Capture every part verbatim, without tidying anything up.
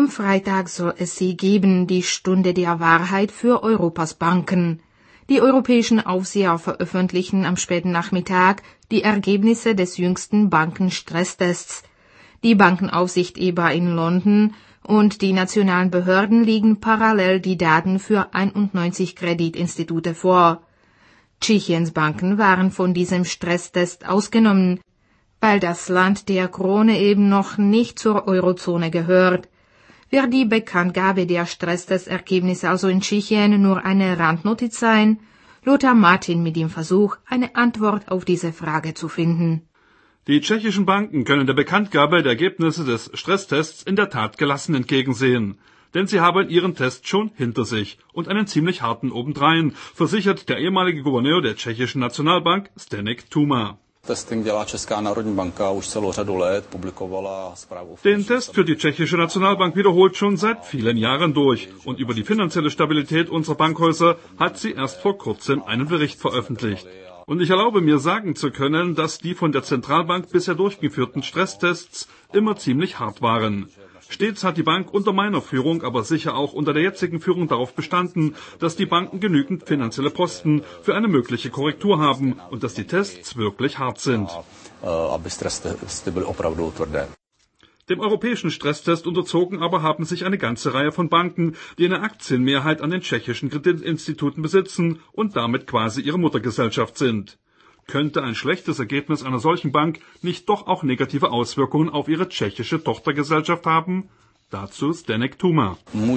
Am Freitag soll es sie geben, die Stunde der Wahrheit für Europas Banken. Die europäischen Aufseher veröffentlichen am späten Nachmittag die Ergebnisse des jüngsten Bankenstresstests. Die Bankenaufsicht E B A in London und die nationalen Behörden legen parallel die Daten für einundneunzig Kreditinstitute vor. Tschechiens Banken waren von diesem Stresstest ausgenommen, weil das Land der Krone eben noch nicht zur Eurozone gehört. Wird die Bekanntgabe der Stresstestergebnisse also in Tschechien nur eine Randnotiz sein? Lothar Martin mit dem Versuch, eine Antwort auf diese Frage zu finden. Die tschechischen Banken können der Bekanntgabe der Ergebnisse des Stresstests in der Tat gelassen entgegensehen. Denn sie haben ihren Test schon hinter sich und einen ziemlich harten obendrein, versichert der ehemalige Gouverneur der tschechischen Nationalbank Zdeněk Tuma. Den Test für die tschechische Nationalbank wiederholt schon seit vielen Jahren durch und über die finanzielle Stabilität unserer Bankhäuser hat sie erst vor kurzem einen Bericht veröffentlicht. Und ich erlaube mir sagen zu können, dass die von der Zentralbank bisher durchgeführten Stresstests immer ziemlich hart waren. Stets hat die Bank unter meiner Führung, aber sicher auch unter der jetzigen Führung darauf bestanden, dass die Banken genügend finanzielle Posten für eine mögliche Korrektur haben und dass die Tests wirklich hart sind. Dem europäischen Stresstest unterzogen aber haben sich eine ganze Reihe von Banken, die eine Aktienmehrheit an den tschechischen Kreditinstituten besitzen und damit quasi ihre Muttergesellschaft sind. Könnte ein schlechtes Ergebnis einer solchen Bank nicht doch auch negative Auswirkungen auf ihre tschechische Tochtergesellschaft haben? Dazu Zdeněk Tuma.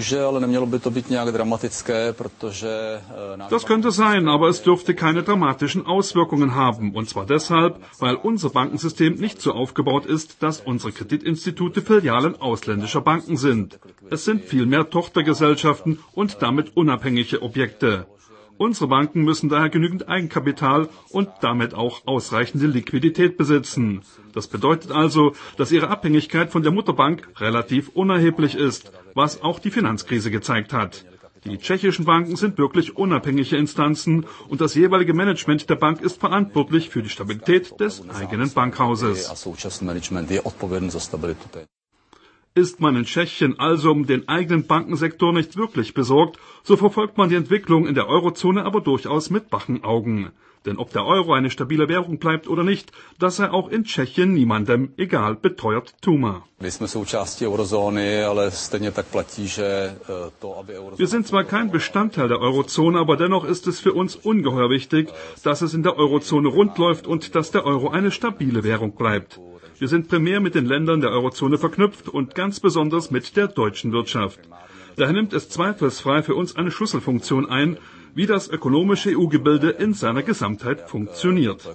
Das könnte sein, aber es dürfte keine dramatischen Auswirkungen haben. Und zwar deshalb, weil unser Bankensystem nicht so aufgebaut ist, dass unsere Kreditinstitute Filialen ausländischer Banken sind. Es sind vielmehr Tochtergesellschaften und damit unabhängige Objekte. Unsere Banken müssen daher genügend Eigenkapital und damit auch ausreichende Liquidität besitzen. Das bedeutet also, dass ihre Abhängigkeit von der Mutterbank relativ unerheblich ist, was auch die Finanzkrise gezeigt hat. Die tschechischen Banken sind wirklich unabhängige Instanzen und das jeweilige Management der Bank ist verantwortlich für die Stabilität des eigenen Bankhauses. Ist man in Tschechien also um den eigenen Bankensektor nicht wirklich besorgt, so verfolgt man die Entwicklung in der Eurozone aber durchaus mit wachen Augen. Denn ob der Euro eine stabile Währung bleibt oder nicht, das sei auch in Tschechien niemandem egal, beteuert Tuma. Wir sind zwar kein Bestandteil der Eurozone, aber dennoch ist es für uns ungeheuer wichtig, dass es in der Eurozone rund läuft und dass der Euro eine stabile Währung bleibt. Wir sind primär mit den Ländern der Eurozone verknüpft und ganz besonders mit der deutschen Wirtschaft. Daher nimmt es zweifelsfrei für uns eine Schlüsselfunktion ein, wie das ökonomische E U-Gebilde in seiner Gesamtheit funktioniert.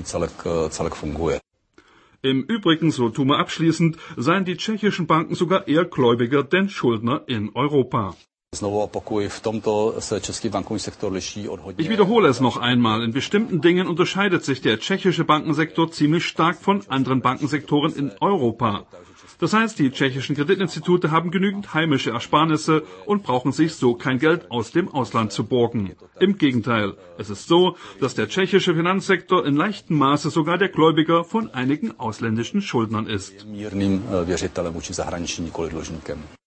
Im Übrigen, so Tuma abschließend, seien die tschechischen Banken sogar eher Gläubiger denn Schuldner in Europa. Ich wiederhole es noch einmal, in bestimmten Dingen unterscheidet sich der tschechische Bankensektor ziemlich stark von anderen Bankensektoren in Europa. Das heißt, die tschechischen Kreditinstitute haben genügend heimische Ersparnisse und brauchen sich so kein Geld aus dem Ausland zu borgen. Im Gegenteil, es ist so, dass der tschechische Finanzsektor in leichtem Maße sogar der Gläubiger von einigen ausländischen Schuldnern ist.